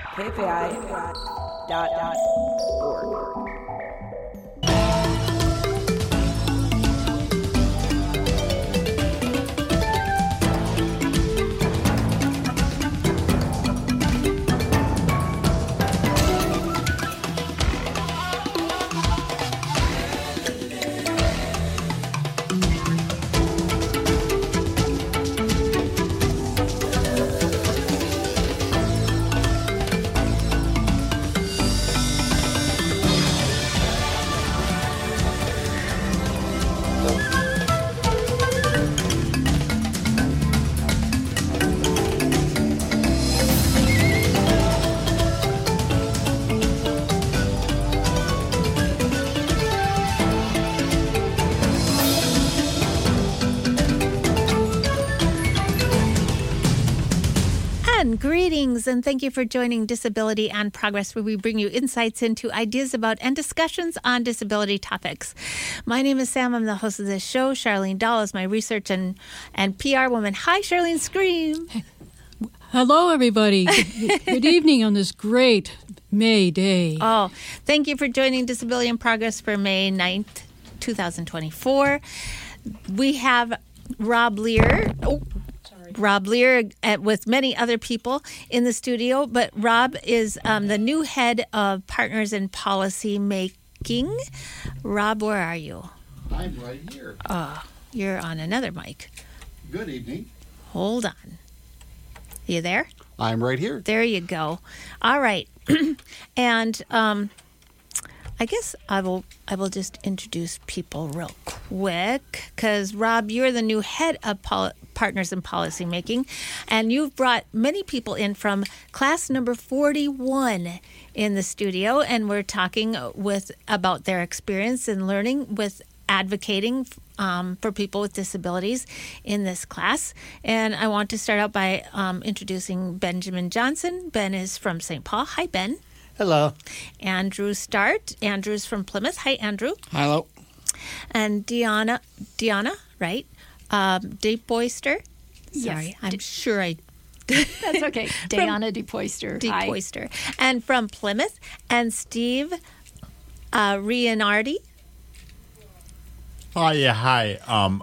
KFAI.org. Greetings, and thank you for joining Disability and Progress, where we bring you insights into ideas about and discussions on disability topics. My name is Sam. I'm the host of this show. Charlene Dahl is my research and PR woman. Hi, Charlene, scream. Hello, everybody. Good evening on this great May day. Oh, thank you for joining Disability and Progress for May 9th, 2024. We have Rob Lear. Rob Lear with many other people in the studio, but Rob is the new head of Partners in Policy Making. Rob, where are you? I'm right here. You're on another mic. Good evening. Hold on. You there? I'm right here. There you go. All right. And I guess I will just introduce people real quick, because Rob, you're the new head of Partners in Policy Making, and you've brought many people in from class number 41 in the studio, and we're talking about their experience in learning with advocating for people with disabilities in this class. And I want to start out by introducing Benjamin Johnson. Ben is from St. Paul. Hi, Ben. Hello. Andrew Start. Andrew's from Plymouth. Hi, Andrew. Hello. And Deanna, right? DePoyster. Sorry, I'm sure I... That's okay. Diana DePoyster. DePoyster. And from Plymouth. And Steve Rianardi. Hi.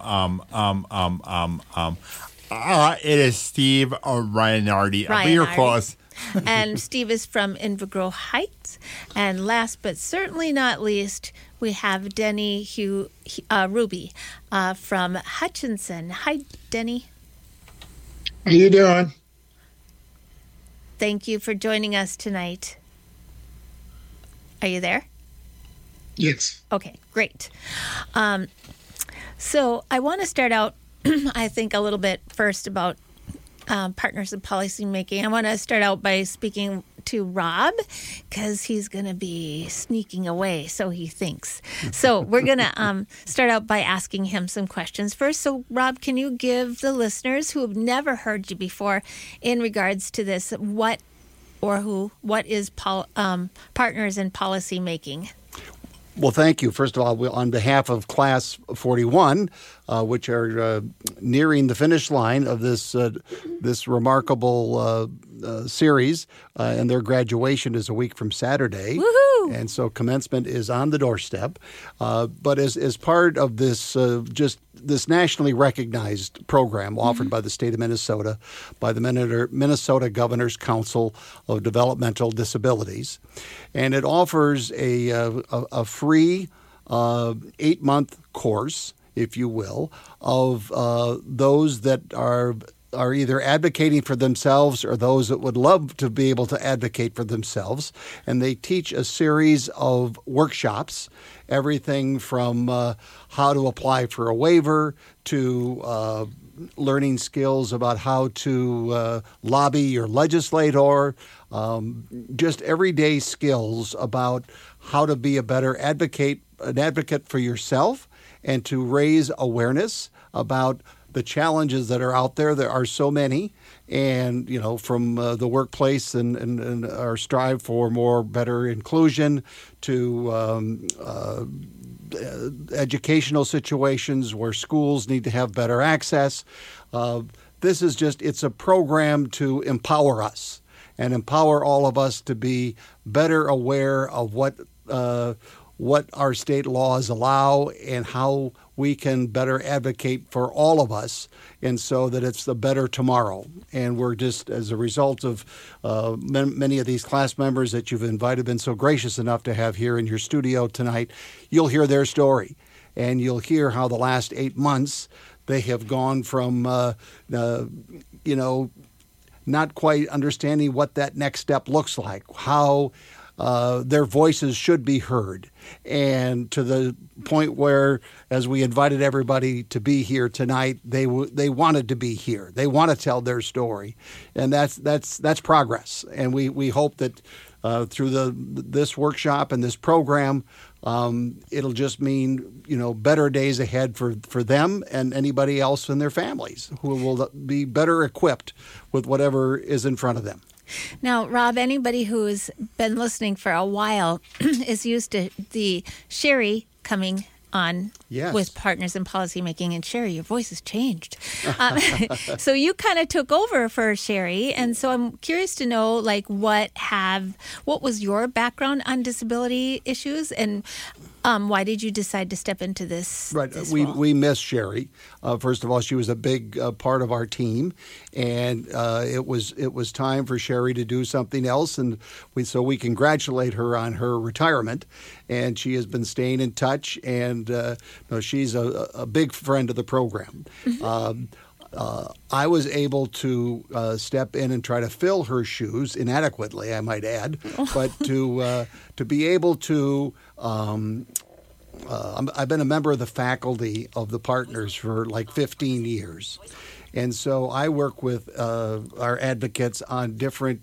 It is Steve Rianardi. You're close. And Steve is from Invergrove Heights. And last but certainly not least, we have Denny Ruby from Hutchinson. Hi, Denny. How you doing? Thank you for joining us tonight. Are you there? Yes. Okay, great. So I want to start out, I think, a little bit first about Partners in Policy Making. I want to start out by speaking to Rob, because he's going to be sneaking away, so he thinks. So we're going to start out by asking him some questions first. So Rob, can you give the listeners who have never heard you before in regards to this, what is Partners in Policy Making? Well, thank you. First of all, on behalf of Class 41, which are nearing the finish line of this remarkable series, and their graduation is a week from Saturday. Woohoo! And so commencement is on the doorstep. But as part of this this nationally recognized program offered by the state of Minnesota, by the Minnesota Governor's Council of Developmental Disabilities, and it offers a free 8-month course, if you will, of those that are either advocating for themselves or those that would love to be able to advocate for themselves. And they teach a series of workshops, everything from how to apply for a waiver to learning skills about how to lobby your legislator, just everyday skills about how to be a better an advocate for yourself, and to raise awareness about the challenges that are out there. There are so many, and from the workplace and our strive for better inclusion to educational situations where schools need to have better access. This is it's a program to empower us. and empower all of us to be better aware of what our state laws allow and how we can better advocate for all of us, and so that it's the better tomorrow. And we're just, as a result of many of these class members that you've invited, been so gracious enough to have here in your studio tonight, you'll hear their story. And you'll hear how the last 8 months they have gone from, not quite understanding what that next step looks like, how their voices should be heard, and to the point where, as we invited everybody to be here tonight, they wanted to be here. They want to tell their story, and that's progress. And we hope that through this workshop and this program, it'll just mean better days ahead for them and anybody else in their families who will be better equipped with whatever is in front of them. Now, Rob, anybody who's been listening for a while is used to the Sherry coming on with Partners in Policymaking. And Sherry, your voice has changed. So you kind of took over for Sherry. And so I'm curious to know, what was your background on disability issues, and why did you decide to step into this? Right. This we role? we miss Sherry. First of all, she was a big part of our team, and it was time for Sherry to do something else, and so we congratulate her on her retirement. And she has been staying in touch, and she's a big friend of the program. Mm-hmm. I was able to step in and try to fill her shoes, inadequately, I might add, but to be able to. I've been a member of the faculty of the Partners for 15 years, and so I work with our advocates on different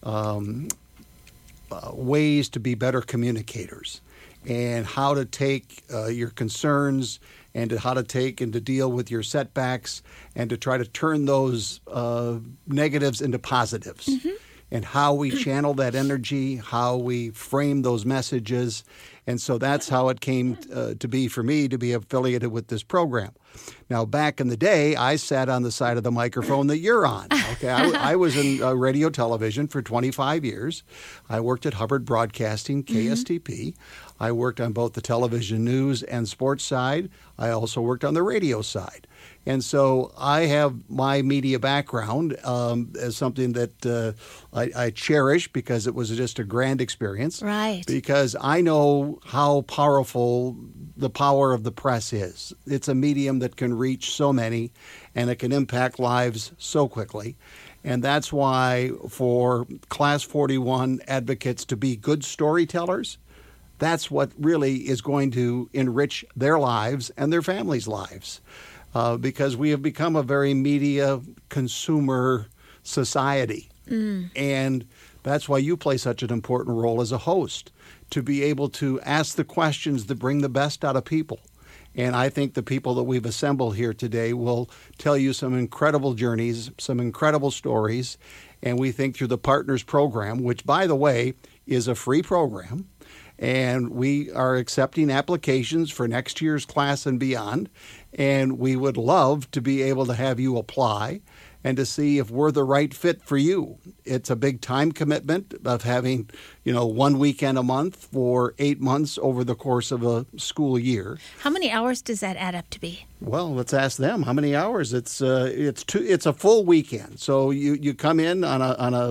ways to be better communicators, and how to take your concerns and how to take and to deal with your setbacks and to try to turn those negatives into positives. Mm-hmm. And how we channel that energy, how we frame those messages. And so that's how it came to be for me to be affiliated with this program. Now, back in the day, I sat on the side of the microphone that you're on. Okay, I was in radio television for 25 years. I worked at Hubbard Broadcasting, KSTP. Mm-hmm. I worked on both the television news and sports side. I also worked on the radio side. And so I have my media background as something that I cherish, because it was just a grand experience. Right. Because I know how powerful the power of the press is. It's a medium that can reach so many, and it can impact lives so quickly. And that's why for Class 41 advocates to be good storytellers, that's what really is going to enrich their lives and their families' lives. Because we have become a very media consumer society. And that's why you play such an important role as a host, to be able to ask the questions that bring the best out of people. And I think the people that we've assembled here today will tell you some incredible journeys, some incredible stories. And we think through the Partners program, which, by the way, is a free program, and we are accepting applications for next year's class and beyond. And we would love to be able to have you apply and to see if we're the right fit for you. It's a big time commitment of having, 1 weekend a month for 8 months over the course of a school year. How many hours does that add up to be? Well, let's ask them how many hours. It's a full weekend. So you come in on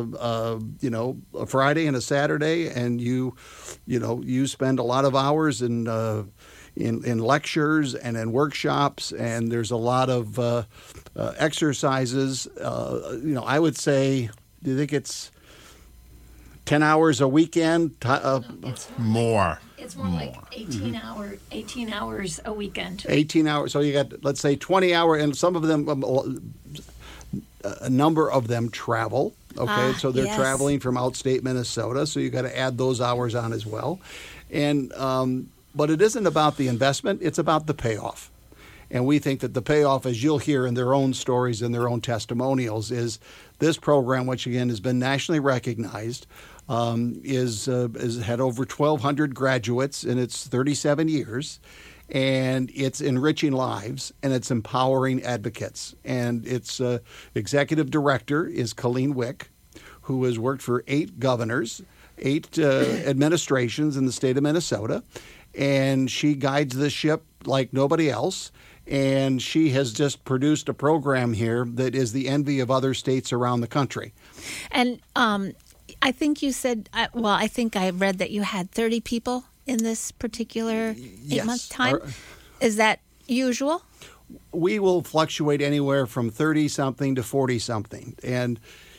a Friday and a Saturday, and you spend a lot of hours in lectures and in workshops, and there's a lot of exercises. I would say, do you think it's 10 hours a weekend? More. It's more like 18 hours a weekend. 18 hours. So you got, let's say, 20 hours, and some of them, a number of them travel. Okay, so they're traveling from outstate Minnesota, so you got to add those hours on as well. And but it isn't about the investment, it's about the payoff. And we think that the payoff, as you'll hear in their own stories and their own testimonials, is this program, which again has been nationally recognized, is had over 1,200 graduates in its 37 years. And it's enriching lives, and it's empowering advocates. And its executive director is Colleen Wick, who has worked for 8 governors, 8 administrations in the state of Minnesota, and she guides the ship like nobody else. And she has just produced a program here that is the envy of other states around the country. And I think you said, I think I read that you had 30 people in this particular 8-month time. Is that usual? We will fluctuate anywhere from 30-something to 40-something. And,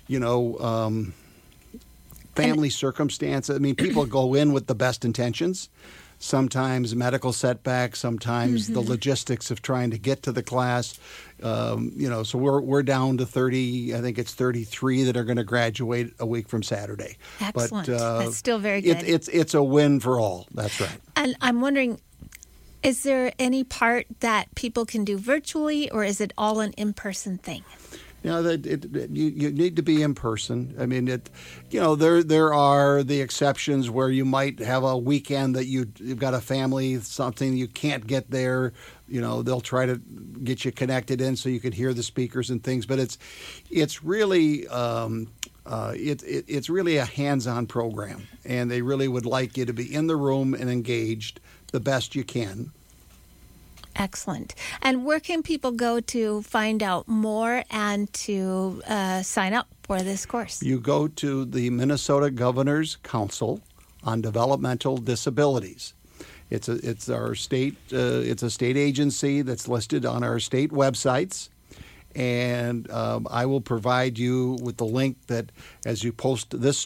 family circumstances. I mean, people go in with the best intentions. Sometimes medical setbacks, sometimes the logistics of trying to get to the class. So we're down to 30. I think it's 33 that are going to graduate a week from Saturday. Excellent. But, that's still very good. It's a win for all. That's right. And I'm wondering, is there any part that people can do virtually, or is it all an in-person thing? You need to be in person. I mean, there are the exceptions where you might have a weekend that you've got a family, something you can't get there. They'll try to get you connected in so you can hear the speakers and things. But it's really it's really a hands-on program, and they really would like you to be in the room and engaged the best you can. Excellent. And where can people go to find out more and to sign up for this course? You go to the Minnesota Governor's Council on Developmental Disabilities. It's our state. It's a state agency that's listed on our state websites, and I will provide you with the link that as you post this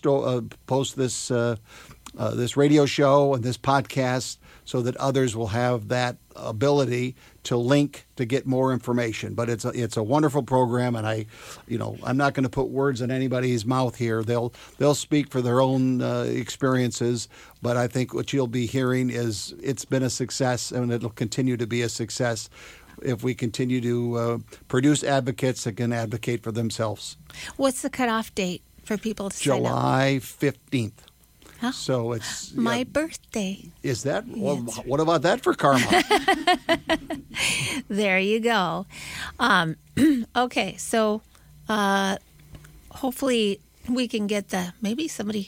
this radio show and this podcast, so that others will have that ability to link to get more information. But it's a wonderful program, and I'm not going to put words in anybody's mouth here. They'll speak for their own experiences. But I think what you'll be hearing is it's been a success, and it'll continue to be a success if we continue to produce advocates that can advocate for themselves. What's the cutoff date for people to sign up? July 15th. Huh? So it's my birthday. Is that? Well, what about that for karma? There you go. Okay, so hopefully we can get maybe somebody.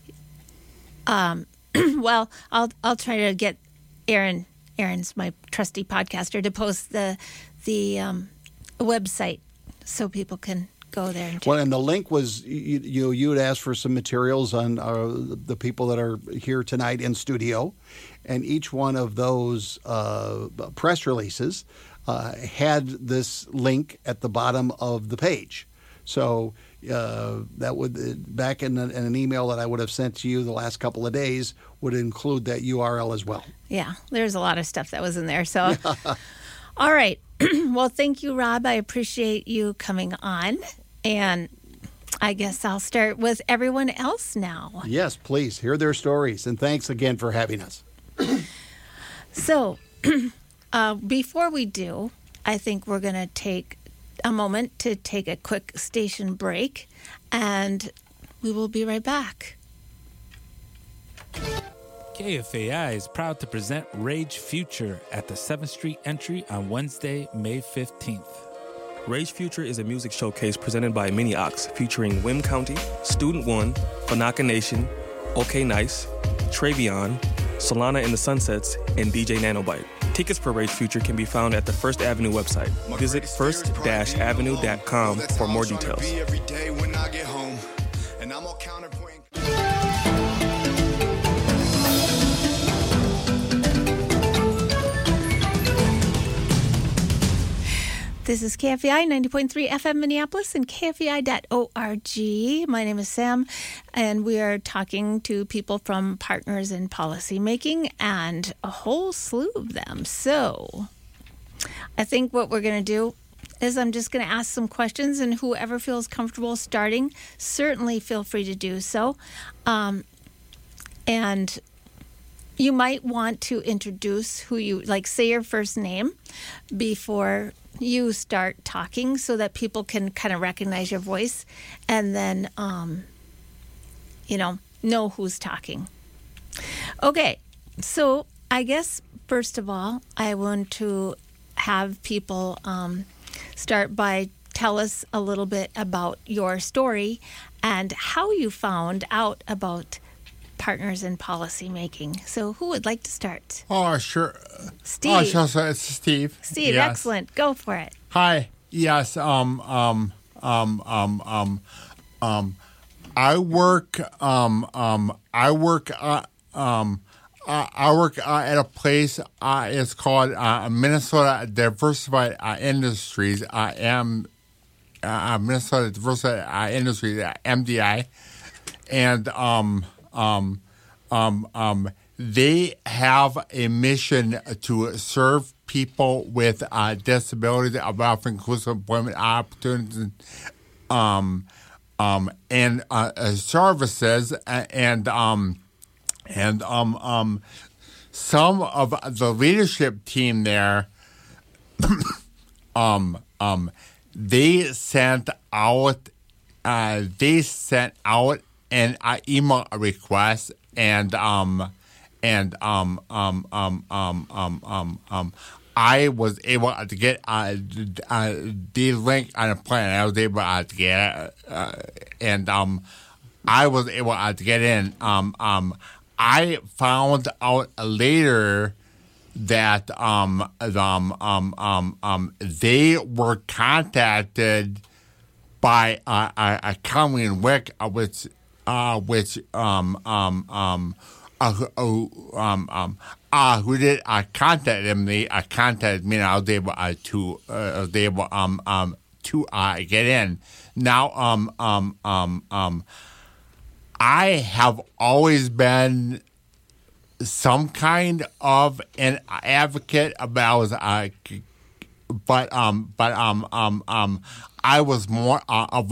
Well, I'll try to get Aaron. Aaron's my trusty podcaster to post the website so people can go there and check. Well, and the link was you had asked for some materials on the people that are here tonight in studio, and each one of those press releases had this link at the bottom of the page. So that would back in an email that I would have sent to you the last couple of days would include that URL as well. Yeah, there's a lot of stuff that was in there. So, all right. Well, thank you, Rob. I appreciate you coming on. And I guess I'll start with everyone else now. Yes, please. Hear their stories. And thanks again for having us. So, before we do, I think we're going to take a moment to take a quick station break, and we will be right back. KFAI is proud to present Rage Future at the 7th Street entry on Wednesday, May 15th. Rage Future is a music showcase presented by Mini Ox, featuring Wim County, Student One, Banaka Nation, OK Nice, Travion, Solana in the Sunsets, and DJ Nanobite. Tickets for Rage Future can be found at the First Avenue website. Visit first-avenue.com for more details. This is KFEI 90.3 FM Minneapolis and KFEI.org. My name is Sam, and we are talking to people from Partners in Policy Making and a whole slew of them. So I think what we're going to do is I'm just going to ask some questions, and whoever feels comfortable starting, certainly feel free to do so. And you might want to introduce who you, like, say your first name before you start talking so that people can kind of recognize your voice and then, know who's talking. Okay, so I guess, first of all, I want to have people start by tell us a little bit about your story and how you found out about Partners in Policy Making. So who would like to start? Oh, sure. Steve. Oh, sure, it's Steve. Steve, Yes. excellent. Go for it. Hi. Yes. I work. I work at a place. It's called Minnesota Diversified Industries. I am Minnesota Diversified Industries, MDI, and they have a mission to serve people with disabilities, about inclusive employment opportunities, and services, and some of the leadership team there, they sent out an email request, and I was able to get the link on the plan. I was able to get it, and I was able to get in. I found out later that they were contacted by a Colleen Wick, which who did contacted me. Contacted me, and I was able to get in. Now, I have always been some kind of an advocate about, I was more of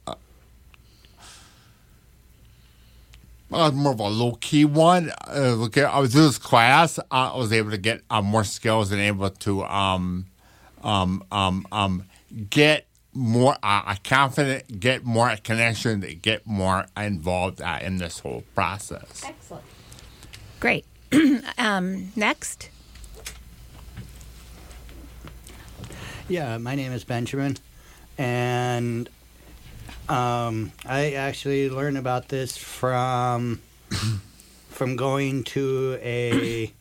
a low key one. I was doing this class. I was able to get more skills and able to get more confident, get more connection, get more involved in this whole process. Excellent. Great. Next. Yeah, my name is Benjamin, and I actually learned about this from going to a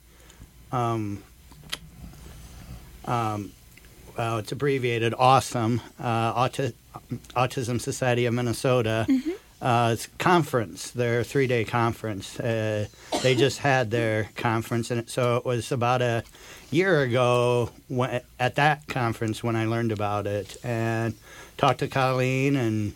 well, it's abbreviated AWESOME, Autism Society of Minnesota. It's a conference, their 3-day conference. They just had their conference, and so it was about a year ago at that conference when I learned about it, and talked to Colleen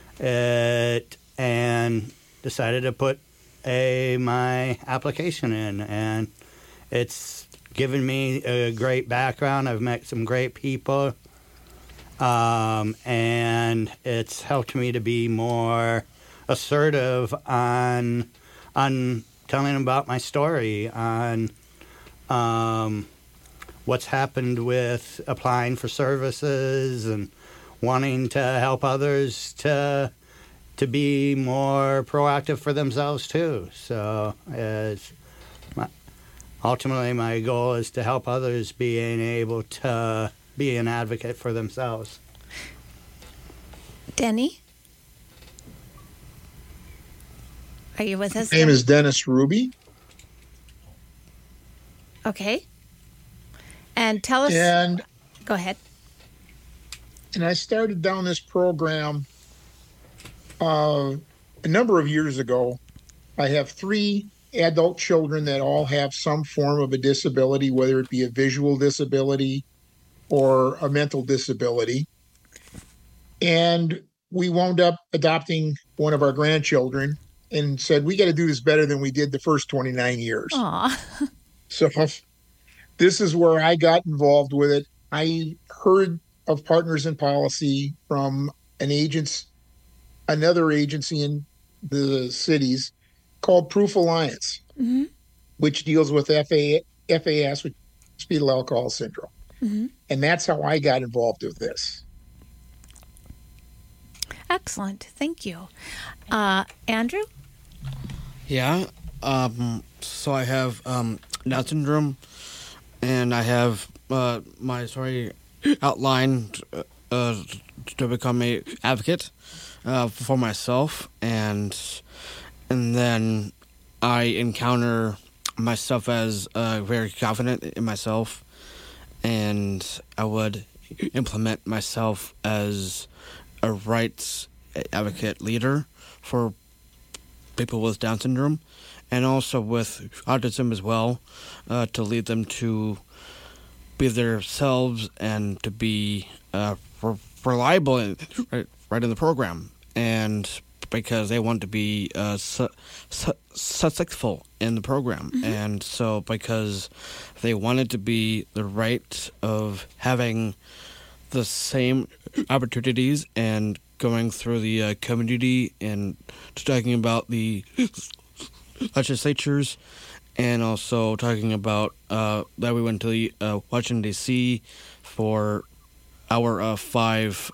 and decided to put my application in, and it's given me a great background. I've met some great people, and it's helped me to be more assertive on telling about my story, on what's happened with applying for services and wanting to help others to be more proactive for themselves too. So ultimately my goal is to help others being able to be an advocate for themselves. Denny? Are you with us? My name is Dennis Ruby. Okay. And tell us... And go ahead. And I started down this program a number of years ago. I have 3 adult children that all have some form of a disability, whether it be a visual disability or a mental disability. And we wound up adopting one of our grandchildren and said, we got to do this better than we did the first 29 years. Aww. So this is where I got involved with it. I heard of Partners in Policy from another agency in the cities called Proof Alliance, which deals with FAS, which is fetal alcohol syndrome. And that's how I got involved with this. Excellent. Thank you. Andrew? Yeah. So I have Down syndrome, and I have my story outlined to become a advocate for myself, and then I encounter myself as very confident in myself, and I would implement myself as a rights advocate leader for people with Down syndrome, and also with autism as well, to lead them to be themselves and to be reliable and right in the program, and because they want to be successful in the program. And so because they wanted to be the right of having the same opportunities and going through the community and talking about the legislatures, and also talking about that we went to the Washington, D.C. for our 5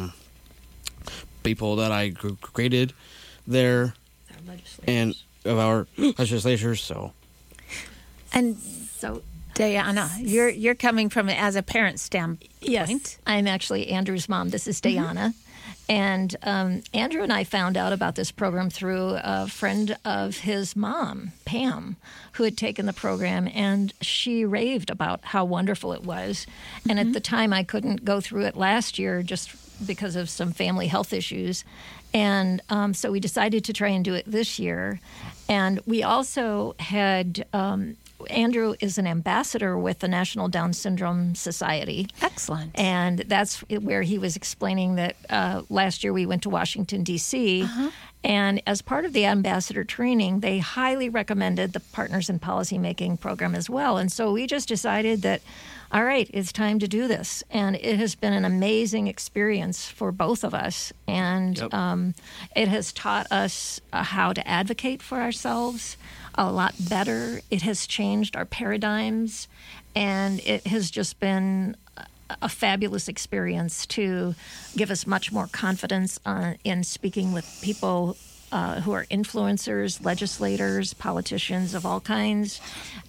people that I graded there, and of our legislatures. So, and so, Diana, you're coming from it as a parent standpoint. Yes, I'm actually Andrew's mom. This is Diana. And Andrew and I found out about this program through a friend of his mom, Pam, who had taken the program, and she raved about how wonderful it was. And at the time, I couldn't go through it last year just because of some family health issues. And so we decided to try and do it this year. And we also had... Andrew is an ambassador with the National Down Syndrome Society. Excellent. And that's where he was explaining that last year we went to Washington, D.C., and as part of the ambassador training, they highly recommended the Partners in Policymaking program as well. And so we just decided that, all right, it's time to do this. And it has been an amazing experience for both of us. And it has taught us how to advocate for ourselves a lot better. It has changed our paradigms, and it has just been a fabulous experience to give us much more confidence in speaking with people who are influencers, legislators, politicians of all kinds.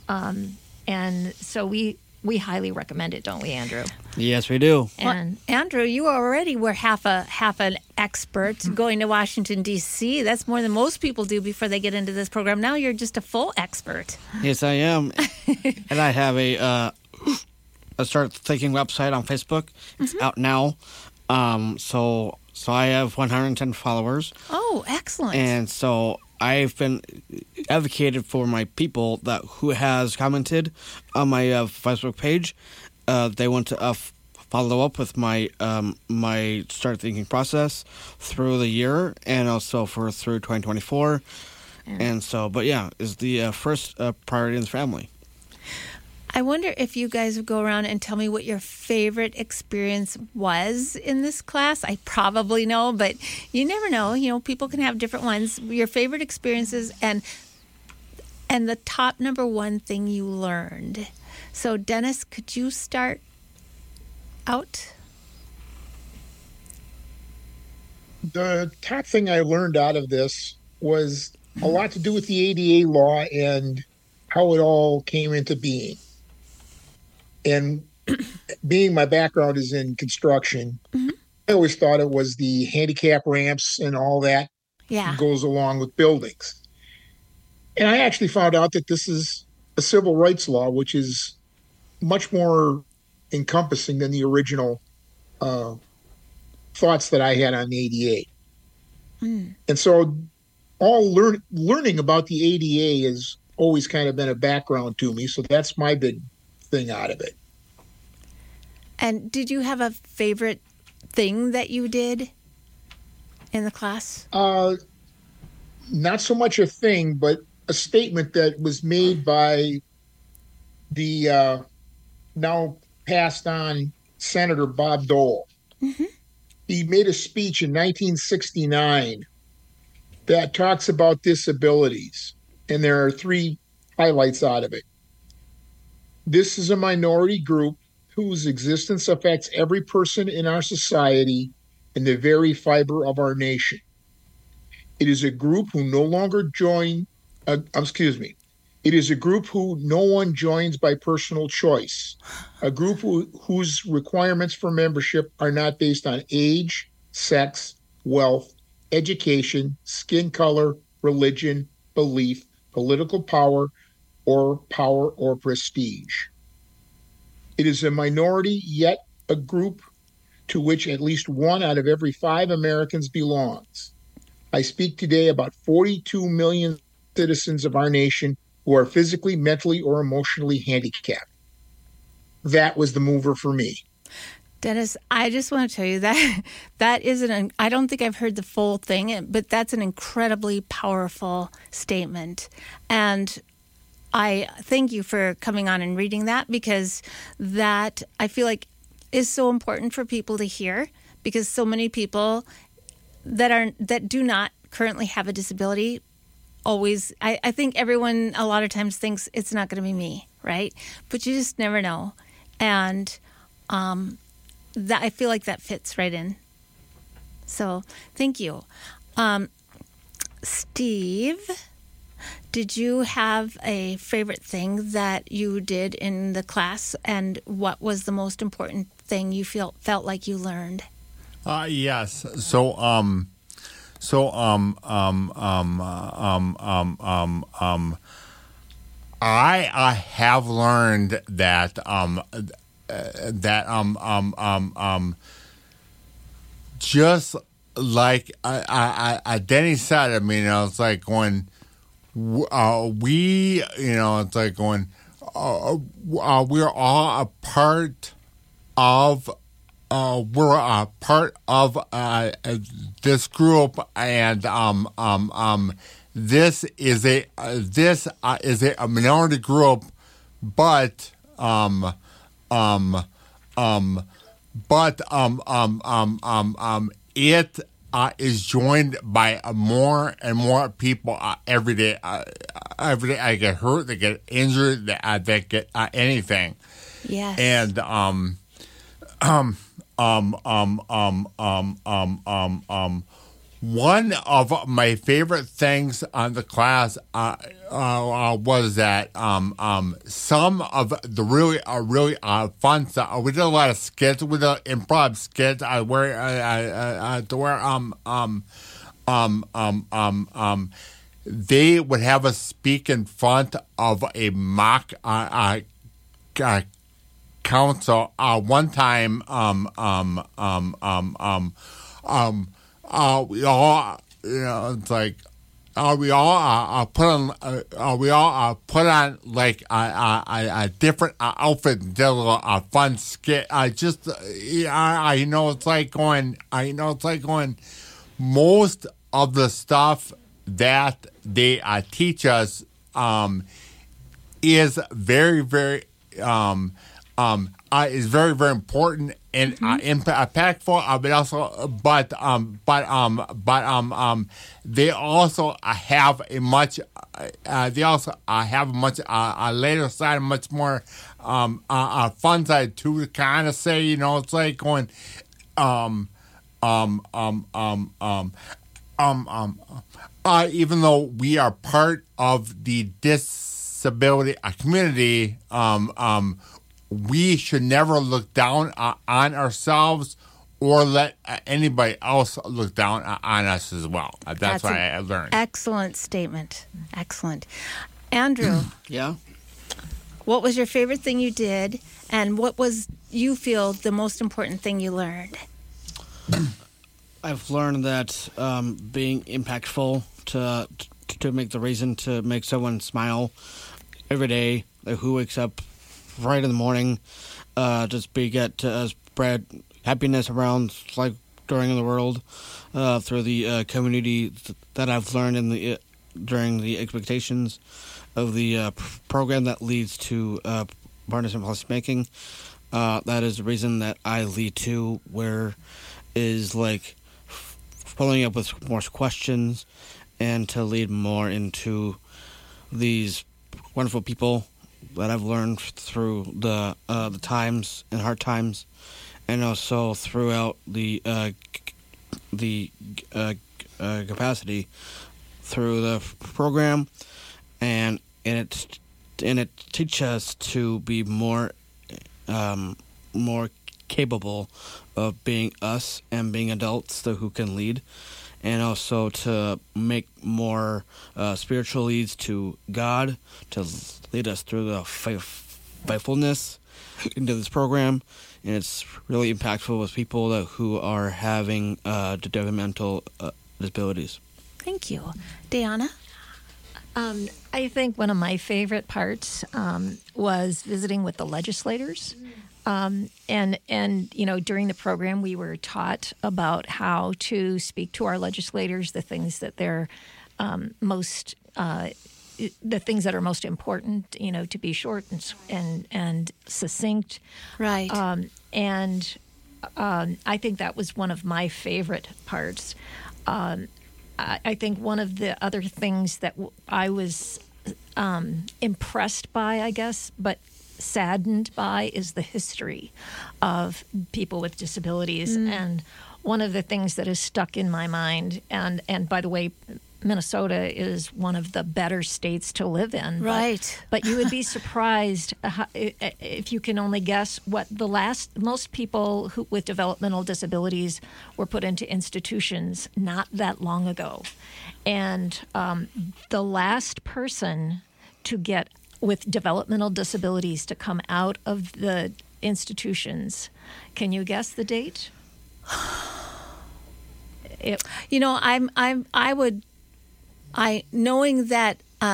And so we highly recommend it, don't we, Andrew? Yes, we do. And Andrew, you already were half an expert going to Washington, D.C. That's more than most people do before they get into this program. Now you're just a full expert. Yes, I am. And I have a Start Thinking website on Facebook. It's out now. So I have 110 followers. Oh, excellent. And so I've been advocated for my people who has commented on my Facebook page. They want to follow up with my my Start Thinking process through the year, and also through 2024. And so, but yeah, is the first priority in the family. I wonder if you guys would go around and tell me what your favorite experience was in this class. I probably know, but you never know. You know, people can have different ones. Your favorite experiences and the top number one thing you learned. So, Dennis, could you start out? The top thing I learned out of this was a lot to do with the ADA law and how it all came into being. And being my background is in construction, I always thought it was the handicap ramps and all that goes along with buildings. And I actually found out that this is a civil rights law, which is much more encompassing than the original thoughts that I had on the ADA. And so all learning about the ADA has always kind of been a background to me. So that's my big thing out of it. And did you have a favorite thing that you did in the class? Not so much a thing, but a statement that was made by the now passed on Senator Bob Dole. He made a speech in 1969 that talks about disabilities, and there are 3 highlights out of it. This is a minority group whose existence affects every person in our society and the very fiber of our nation. It is a group who no longer It is a group who no one joins by personal choice, a group whose requirements for membership are not based on age, sex, wealth, education, skin color, religion, belief, political power or prestige. It is a minority, yet a group to which at least 1 out of every 5 Americans belongs. I speak today about 42 million citizens of our nation who are physically, mentally, or emotionally handicapped. That was the mover for me. Dennis, I just want to tell you that isn't I don't think I've heard the full thing, but that's an incredibly powerful statement. And I thank you for coming on and reading that, because that, I feel like, is so important for people to hear, because so many people that do not currently have a disability always, I think everyone a lot of times thinks it's not going to be me, right? But you just never know. And that, I feel like that fits right in. So thank you. Steve, did you have a favorite thing that you did in the class, and what was the most important thing you felt like you learned? Yes. I have learned that just like Denny said, I mean, it's like when we, it's like when we're all a part of. We're a part of this group, and this is a minority group, but it is joined by more and more people every day. Every day, I get hurt, they get injured, they get anything. Yes. And one of my favorite things on the class was that some of the really fun stuff. We did a lot of skits. We did improv skits. They would have us speak in front of a mock council. One time, we all, it's like, we all put on like a different outfit and did a little fun skit. It's like going. Most of the stuff that they teach us is very, very is very, very important and impactful. They also have a much. They also have a much later side, a much more fun side too. To kind of say, it's like going. Even though we are part of the disability community, we should never look down on ourselves or let anybody else look down on us as well. That's what I learned. Excellent statement. Excellent. Andrew. Yeah? What was your favorite thing you did, and what was, you feel, the most important thing you learned? I've learned that being impactful to make the reason to make someone smile every day, like who wakes up right in the morning, just spread happiness around, like during the world, through the community that I've learned during the expectations of the program that leads to partners in policymaking. That is the reason that I lead to, where is like following up with more questions and to lead more into these wonderful people that I've learned through the times and hard times, and also throughout the capacity through the program, and it teaches us to be more capable of being us and being adults who can lead, and also to make more spiritual leads to God to lead us through the faithfulness into this program. And it's really impactful with people who are having developmental disabilities. Thank you. Deanna? I think one of my favorite parts was visiting with the legislators. And during the program, we were taught about how to speak to our legislators, the things that they're the things that are most important, to be short and succinct. Right. I think that was one of my favorite parts. I think one of the other things that I was impressed by, I guess, but saddened by, is the history of people with disabilities. And one of the things that is stuck in my mind, and by the way, Minnesota is one of the better states to live in. Right. But you would be surprised if you can only guess what most people with developmental disabilities were put into institutions not that long ago. And the last person to get with developmental disabilities to come out of the institutions, can you guess the date? Knowing that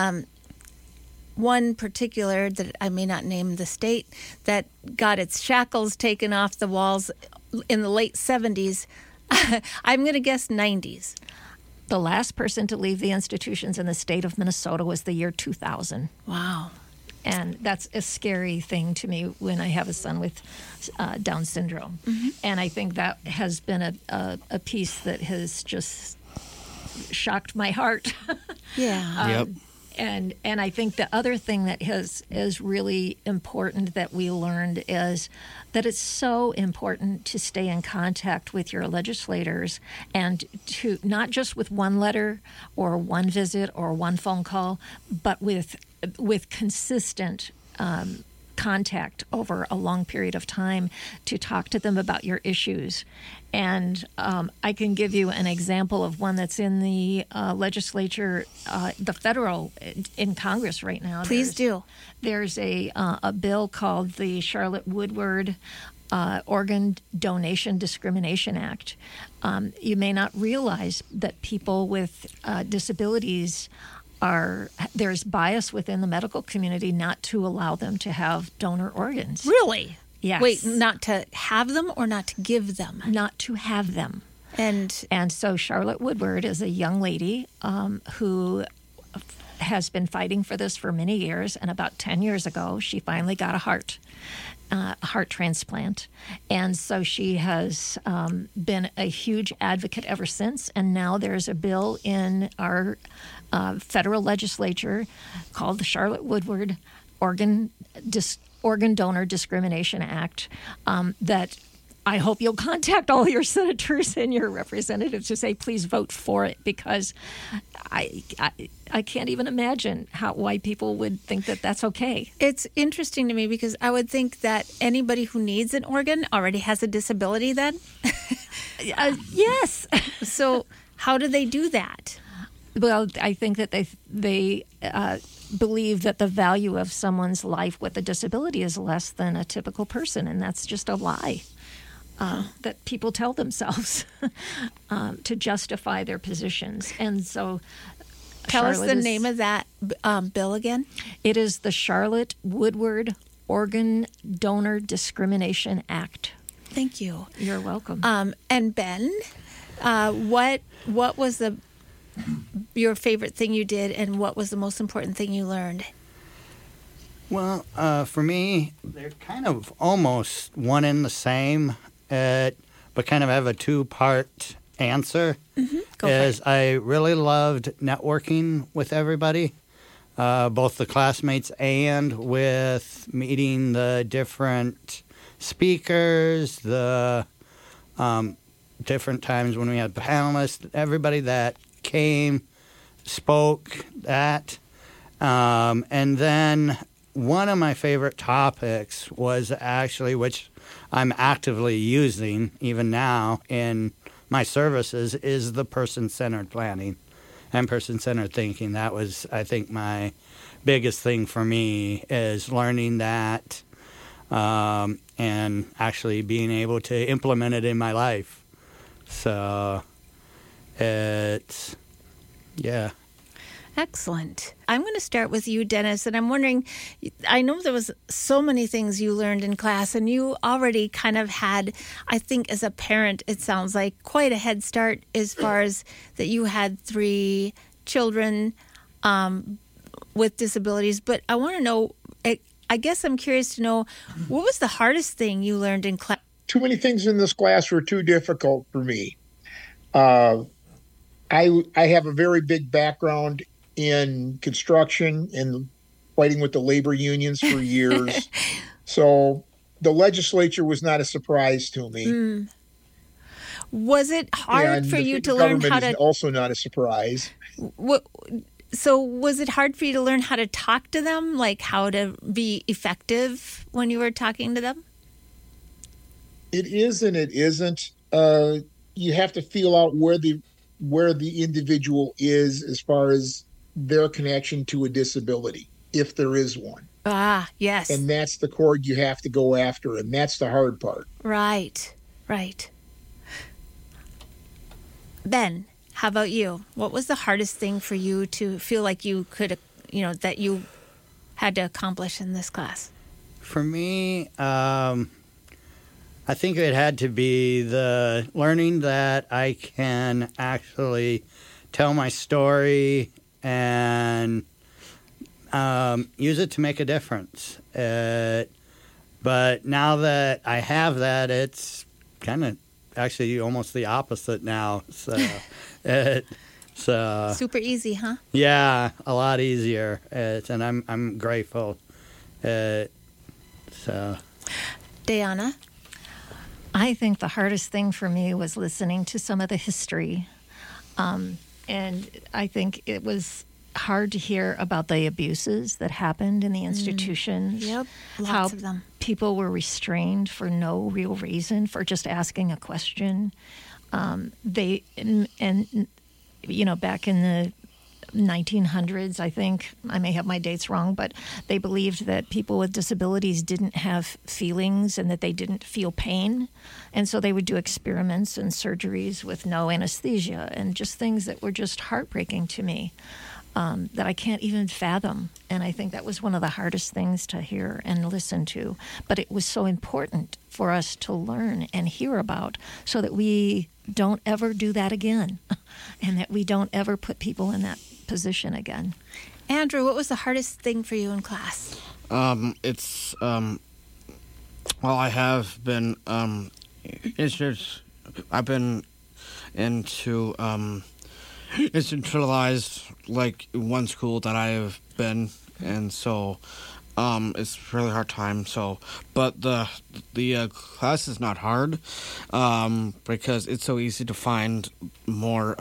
one particular, that I may not name the state, that got its shackles taken off the walls in the late 70s, I'm going to guess 90s. The last person to leave the institutions in the state of Minnesota was the year 2000. Wow. And that's a scary thing to me when I have a son with Down syndrome. Mm-hmm. And I think that has been a piece that has just shocked my heart. Yeah. Yep. And I think the other thing that is really important that we learned is that it's so important to stay in contact with your legislators, and to not just with one letter or one visit or one phone call, but with consistent contact over a long period of time to talk to them about your issues. And I can give you an example of one that's in the legislature, the federal, in Congress right now. Please do. There's a bill called the Charlotte Woodward Organ Donation Discrimination Act. You may not realize that people with disabilities there's bias within the medical community not to allow them to have donor organs. Really? Yes. Wait, not to have them or not to give them? Not to have them. And so Charlotte Woodward is a young lady who has been fighting for this for many years, and about 10 years ago, she finally got a heart transplant. And so she has been a huge advocate ever since, and now there's a bill in our federal legislature called the Charlotte Woodward Organ Donor Discrimination Act that I hope you'll contact all your senators and your representatives to say, please vote for it, because I can't even imagine why people would think that that's okay. It's interesting to me because I would think that anybody who needs an organ already has a disability then. Yes. So how do they do that? Well, I think that they believe that the value of someone's life with a disability is less than a typical person, and that's just a lie that people tell themselves to justify their positions. And so Tell us the name of that bill again. It is the Charlotte Woodward Organ Donor Discrimination Act. Thank you. You're welcome. And Ben, what was your favorite thing you did, and what was the most important thing you learned? Well, for me, they're kind of almost one and the same, but kind of have a two-part answer. Mm-hmm. I really loved networking with everybody, both the classmates and with meeting the different speakers, the different times when we had panelists, everybody that came, spoke, that. And then one of my favorite topics was actually, which I'm actively using even now in my services, is the person-centered planning and person-centered thinking. That was, I think, my biggest thing for me, is learning that and actually being able to implement it in my life. So it's, yeah. Excellent. I'm going to start with you, Dennis, and I'm wondering, I know there was so many things you learned in class, and you already kind of had, I think as a parent, it sounds like quite a head start as far as that you had 3 children with disabilities. But I want to know, I guess I'm curious to know, what was the hardest thing you learned in class? Too many things in this class were too difficult for me. I have a very big background in construction and fighting with the labor unions for years. So the legislature was not a surprise to me. Was it hard for you to learn how to... also not a surprise. So was it hard for you to learn how to talk to them, like how to be effective when you were talking to them? It is and it isn't. You have to feel out where the individual is as far as their connection to a disability, if there is one. Ah, yes. And that's the chord you have to go after, and that's the hard part. Right. Ben, how about you? What was the hardest thing for you to feel like you could, that you had to accomplish in this class? For me, I think it had to be the learning that I can actually tell my story and use it to make a difference. But now that I have that, it's kind of actually almost the opposite now. So super easy, huh? Yeah, a lot easier. And I'm grateful. So, Diana? I think the hardest thing for me was listening to some of the history. And I think it was hard to hear about the abuses that happened in the institutions. Yep, lots of them. People were restrained for no real reason, for just asking a question. Back in the 1900s, I think, I may have my dates wrong, but they believed that people with disabilities didn't have feelings and that they didn't feel pain. And so they would do experiments and surgeries with no anesthesia and just things that were just heartbreaking to me, that I can't even fathom. And I think that was one of the hardest things to hear and listen to. But it was so important for us to learn and hear about so that we don't ever do that again and that we don't ever put people in that position again. Andrew, what was the hardest thing for you in class? I have been, I've been into, institutionalized, like, one school that I have been, and so, it's a really hard time, so, but the class is not hard, because it's so easy to find more,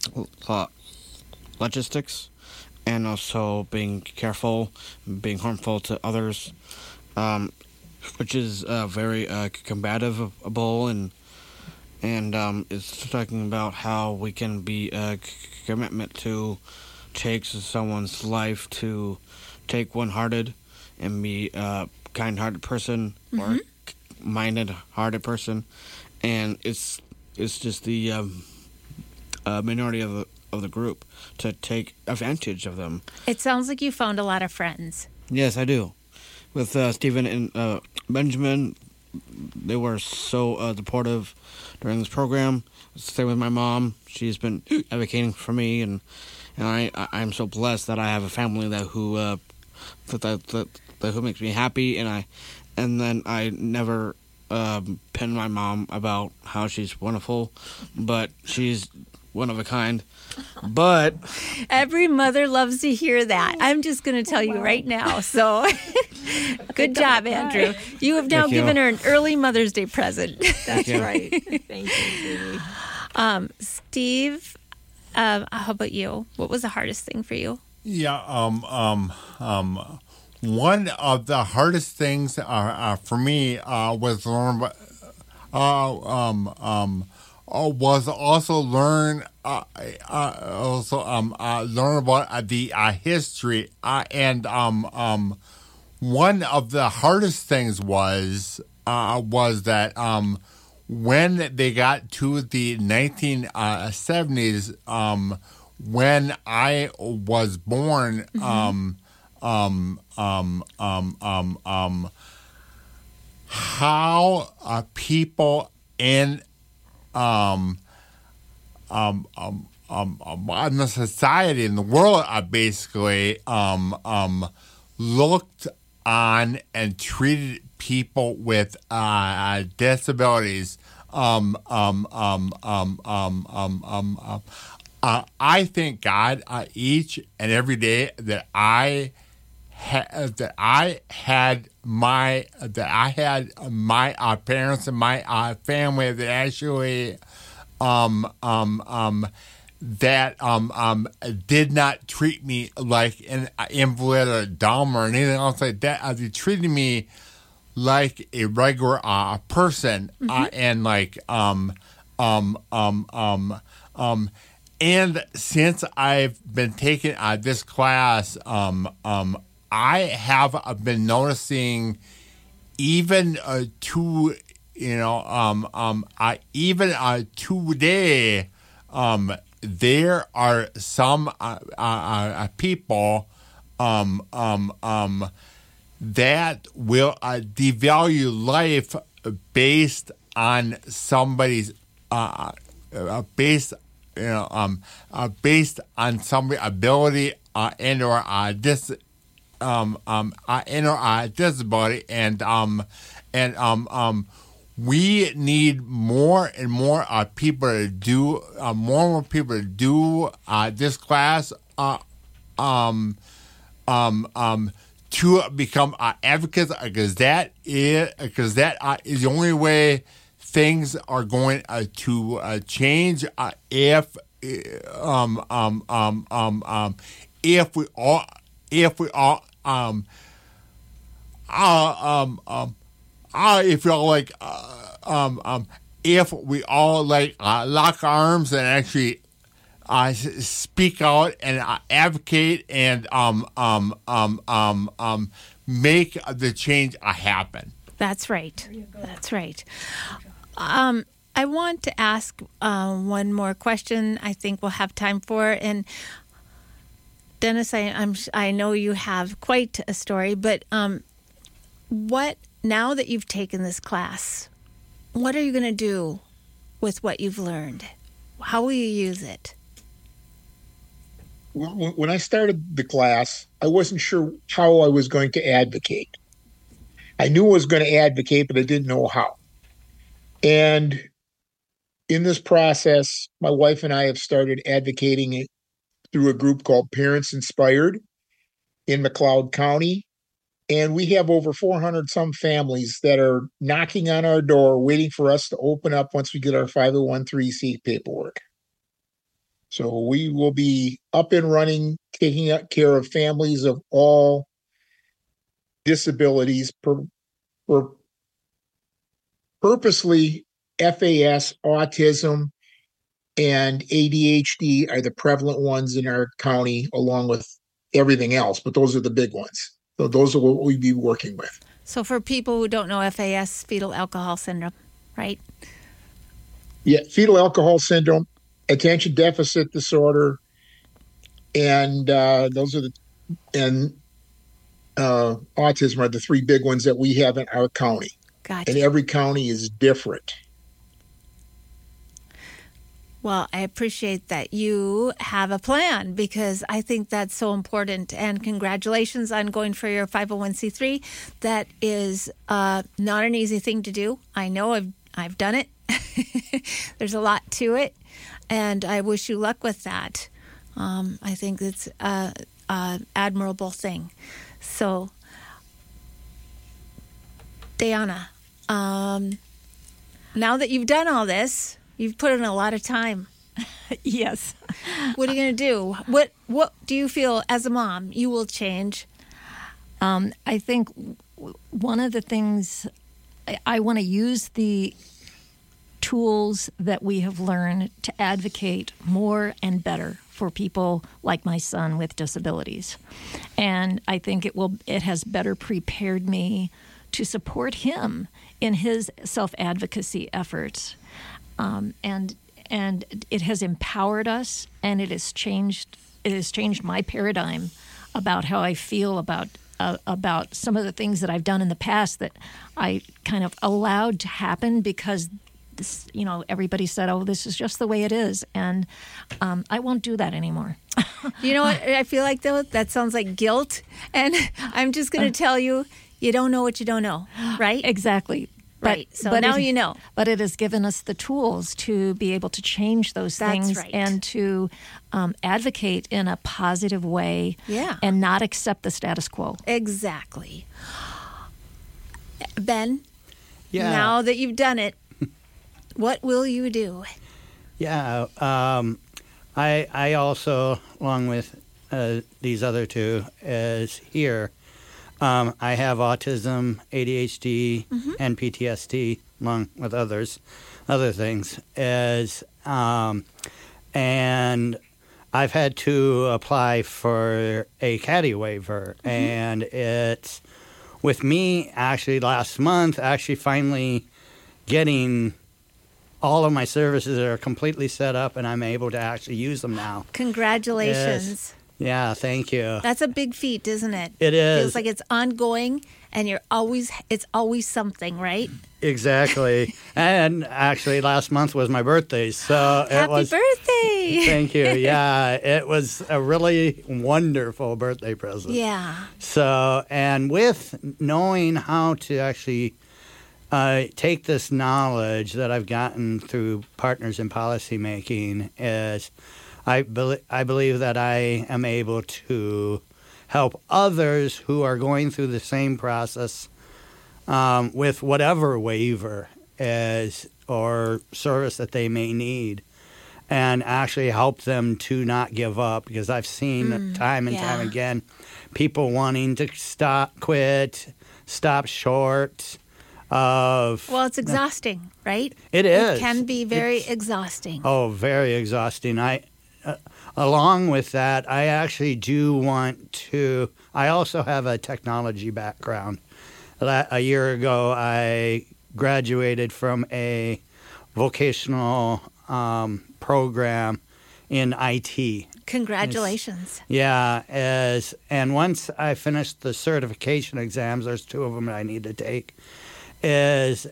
logistics, and also being careful, being harmful to others, which is very combative-able, and it's talking about how we can be a commitment to take someone's life, to take one-hearted and be a kind-hearted person or minded-hearted person, and it's just the minority of the group to take advantage of them. It sounds like you found a lot of friends. Yes, I do. With Stephen and Benjamin, they were so supportive during this program. Same with my mom. She's been advocating for me, and I'm so blessed that I have a family that who makes me happy, and then I never pin my mom about how she's wonderful, but she's one of a kind. But every mother loves to hear that. I'm just going to tell you right now. So good job, Andrew. You have now given her an early Mother's Day present. That's right. Thank you. Steve, how about you? What was the hardest thing for you? Yeah. One of the hardest things for me was learn. Was also learn learn about the history and one of the hardest things was that when they got to the 1970s, when I was born, how people in the society in the world basically looked on and treated people with disabilities. I thank God each and every day that I had my parents and my family that actually did not treat me like an invalid or dumb or anything else like that. They treated me like a regular person, and like and since I've been taking this class, I have been noticing even even today, there are some people that will devalue life based on somebody's based on somebody's ability and or disability, and we need more and more people to do this class to become advocates, because that is the only way things are going to change. If we all if we all lock arms and actually speak out and advocate and make the change happen. That's right. That's right. I want to ask one more question. I think we'll have time for, and Dennis, I know you have quite a story, but what now that you've taken this class, what are you going to do with what you've learned? How will you use it? When I started the class, I wasn't sure how I was going to advocate. I knew I was going to advocate, but I didn't know how. And in this process, my wife and I have started advocating through a group called Parents Inspired in McLeod County. And we have over 400 some families that are knocking on our door, waiting for us to open up once we get our 501(c)(3) paperwork. So we will be up and running, taking care of families of all disabilities. Purposely, FAS, autism, and ADHD are the prevalent ones in our county, along with everything else. But those are the big ones. So those are what we'll be working with. So for people who don't know, FAS, fetal alcohol syndrome, right? Yeah, fetal alcohol syndrome, attention deficit disorder, and those are autism are the three big ones that we have in our county. Gotcha. And every county is different. Well, I appreciate that you have a plan, because I think that's so important. And congratulations on going for your 501(c)(3). That is not an easy thing to do. I know I've done it. There's a lot to it, and I wish you luck with that. I think it's an admirable thing. So, Diana, now that you've done all this, you've put in a lot of time Yes. What are you going to do? What do you feel as a mom you will change? I think one of the things I want to use the tools that we have learned to advocate more and better for people like my son with disabilities. And I think it has better prepared me to support him in his self-advocacy efforts. And it has empowered us, and it has changed my paradigm about how I feel about some of the things that I've done in the past that I kind of allowed to happen because this, everybody said, "Oh, this is just the way it is," and I won't do that anymore. You know what I feel like, though? That sounds like guilt, and I'm just going to tell you, you don't know what you don't know, right? Exactly. Right. So now you know. But it has given us the tools to be able to change those things and to advocate in a positive way and not accept the status quo. Exactly. Ben, Yeah. now that you've done it, what will you do? Yeah. I also, along with these other two, is here. I have autism, ADHD, and PTSD, along with other things. And I've had to apply for a CADI waiver, and it's with me actually last month. Finally getting all of my services are completely set up, and I'm able to actually use them now. Congratulations. Yeah, thank you. That's a big feat, isn't it? It is. Feels like it's ongoing, and it's always something, right? Exactly. And actually, last month was my birthday, so Happy birthday! Thank you. Yeah, it was a really wonderful birthday present. Yeah. So, and with knowing how to actually take this knowledge that I've gotten through Partners in Policymaking, I believe that I am able to help others who are going through the same process with whatever waiver or service that they may need, and actually help them to not give up, because I've seen time and time again people wanting to stop short of... Well, it's exhausting, right? It is. It can be very exhausting. Oh, very exhausting. Along with that, I actually do want to... I also have a technology background. A year ago, I graduated from a vocational program in IT. Congratulations. And once I finished the certification exams, there's two of them that I need to take, is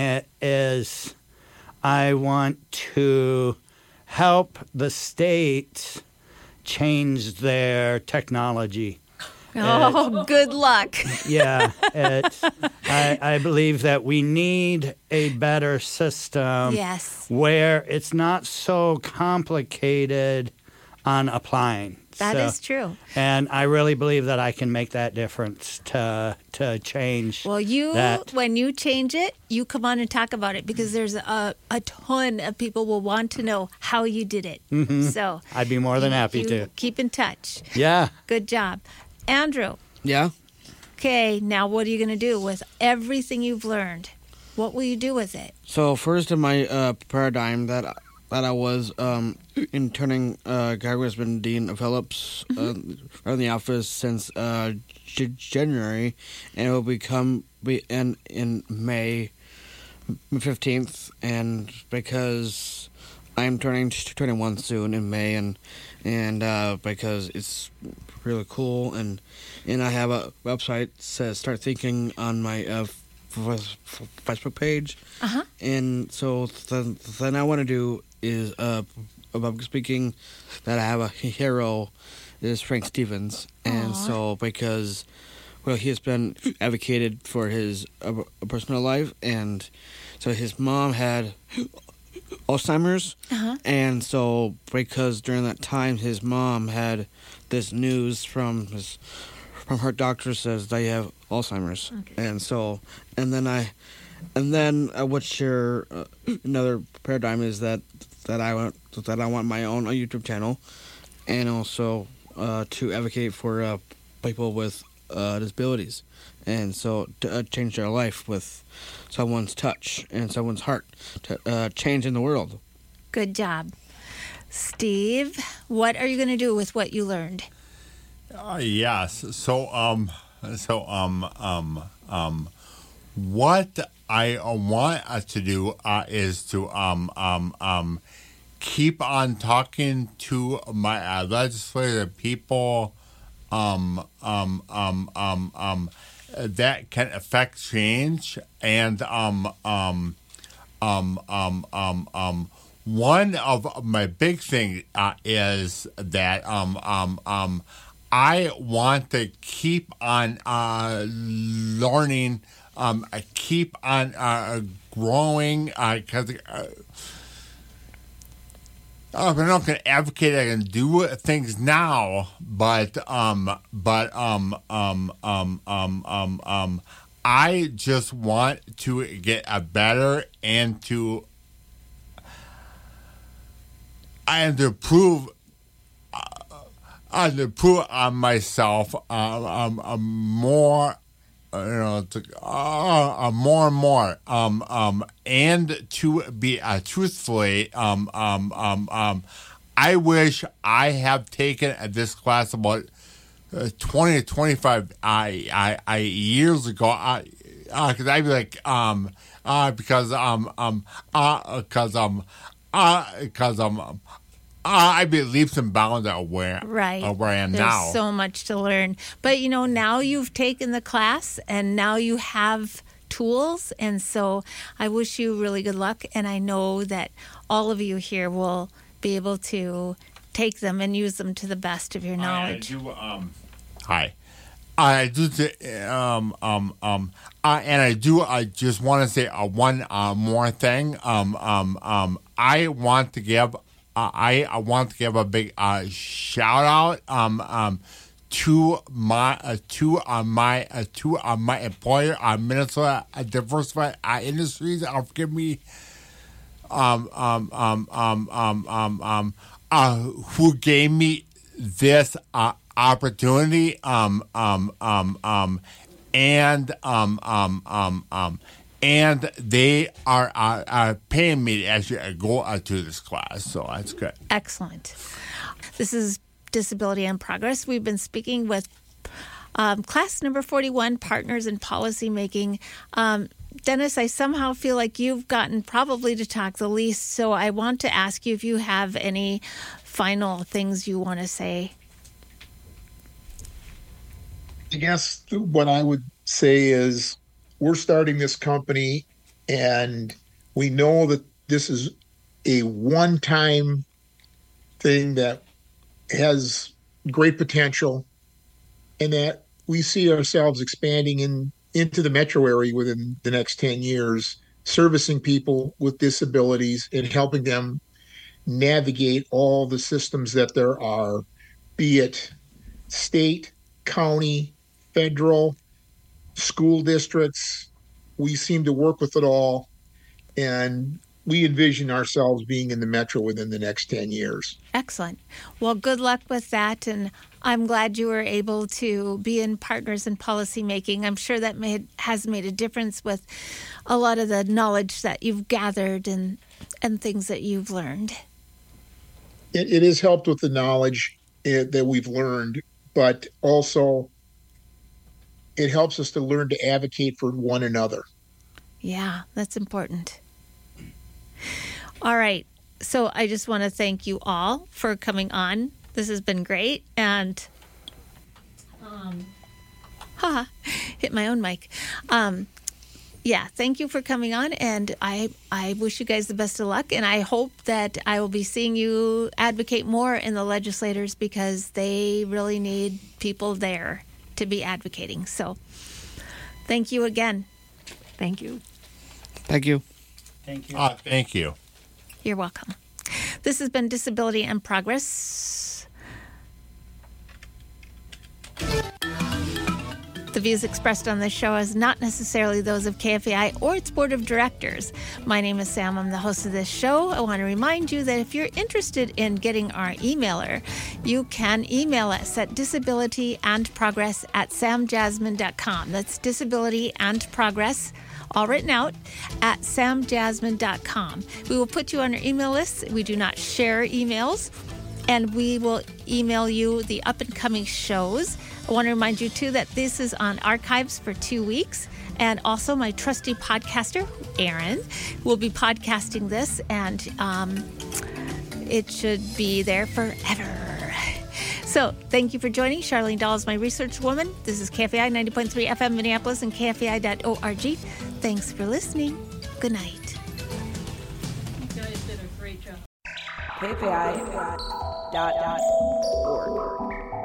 I want to help the state change their technology. Oh, good luck. Yeah. I believe that we need a better system where it's not so complicated on applying. That is true. And I really believe that I can make that difference to change. Well, when you change it, you come on and talk about it, because there's a ton of people will want to know how you did it. Mm-hmm. So I'd be more than happy to. Keep in touch. Yeah. Good job. Andrew. Yeah? Okay, now what are you going to do with everything you've learned? What will you do with it? So first in my paradigm that I was interning, Guy has been Dean of Phillips in the office since January, and it will in May 15th, and because I'm turning 21 soon in May, and because it's really cool, and I have a website that says Start Thinking on my Facebook page, and so then I want to do is about speaking that I have a hero is Frank Stevens, and so because he has been advocated for his personal life, and so his mom had Alzheimer's, and so because during that time his mom had this news from from her doctor says they have Alzheimer's, and then I would share another paradigm is that I want my own YouTube channel, and also to advocate for people with disabilities, and so to change their life with someone's touch and someone's heart to change in the world. Good job. Steve, what are you going to do with what you learned? Yes. What I want us to do is to keep on talking to my legislative people that can affect change, and one of my big things is that I want to keep on learning, keep on growing, because I'm not going to advocate I can do things now, but I just want to get better and to prove on myself more, more and more, and to be truthfully, I wish I have taken this class about 20 to 25 years ago. Because I'd be like, I'd be leaps and bounds at where I am now. There's so much to learn. But, now you've taken the class and now you have tools. And so I wish you really good luck. And I know that all of you here will be able to take them and use them to the best of your knowledge. I just want to say one more thing. I want to give a big shout out to my employer, Minnesota Diversified Industries. Forgive me, who gave me this opportunity, and they are paying me to actually go to this class, so that's good. Excellent. This is Disability in Progress. We've been speaking with class number 41, Partners in Policy Making. Dennis, I somehow feel like you've gotten probably to talk the least, so I want to ask you if you have any final things you want to say. I guess what I would say is we're starting this company, and we know that this is a one-time thing that has great potential, and that we see ourselves expanding into the metro area within the next 10 years, servicing people with disabilities and helping them navigate all the systems that there are, be it state, county, federal, school districts. We seem to work with it all, and we envision ourselves being in the metro within the next 10 years. Excellent. Well, good luck with that, and I'm glad you were able to be in Partners in Policy Making. I'm sure that has made a difference with a lot of the knowledge that you've gathered and things that you've learned. It has helped with the knowledge that we've learned, but also it helps us to learn to advocate for one another. Yeah, that's important. All right. So I just want to thank you all for coming on. This has been great. And hit my own mic. Thank you for coming on. And I wish you guys the best of luck. And I hope that I will be seeing you advocate more in the legislators, because they really need people there to be advocating. So thank you again. Thank you. Thank you. Thank you. Thank you. You're welcome. This has been Disability in Progress. The views expressed on this show is not necessarily those of KFAI or its board of directors. My name is Sam. I'm the host of this show. I want to remind you that if you're interested in getting our emailer, you can email us at disabilityandprogress@samjasmine.com. That's disabilityandprogress, all written out, at samjasmine.com. We will put you on our email list. We do not share emails, and we will email you the up-and-coming shows. I want to remind you, too, that this is on archives for 2 weeks, and also my trusty podcaster, Aaron, will be podcasting this, and it should be there forever. So thank you for joining. Charlene Dahl is my research woman. This is KFAI 90.3 FM Minneapolis and KFAI.org. Thanks for listening. Good night. You guys did a great job. KFAI.org.